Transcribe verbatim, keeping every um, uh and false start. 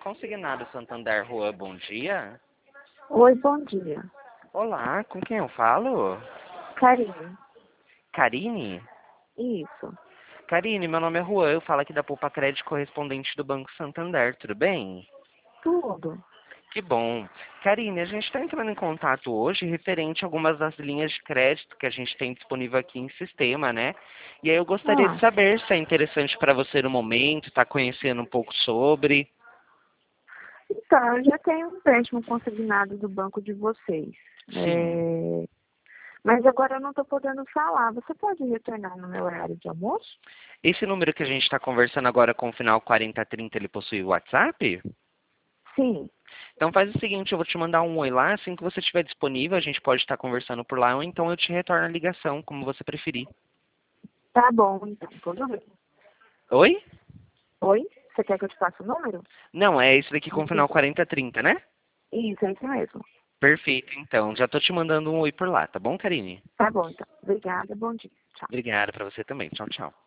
Consignado Santander Rua, bom dia. Oi, bom dia. Olá, com quem eu falo? Karine. Karine? Isso. Karine, meu nome é Juan, eu falo aqui da Poupa Crédito correspondente do Banco Santander, tudo bem? Tudo. Que bom. Karine, a gente está entrando em contato hoje referente a algumas das linhas de crédito que a gente tem disponível aqui em sistema, né? E aí eu gostaria de Ah, saber se é interessante para você no momento, está conhecendo um pouco sobre. então, eu já tenho um empréstimo consignado do banco de vocês. Sim. É, Mas agora eu não estou podendo falar. Você pode retornar no meu horário de almoço? Esse número que a gente está conversando agora com o final quarenta trinta, ele possui WhatsApp? Sim. Então faz o seguinte, eu vou te mandar um oi lá, assim que você estiver disponível, a gente pode estar conversando por lá, ou então eu te retorno a ligação, como você preferir. Tá bom, então. Tudo bem. Oi? Oi? Você quer que eu te passe o número? Não, é esse daqui com o final Desculpa. quarenta trinta, né? Isso, é isso mesmo. Perfeito, então. Já tô te mandando um oi por lá, tá bom, Karine? Tá bom, então. Obrigada. Bom dia. Tchau. Obrigado pra você também. Tchau, tchau.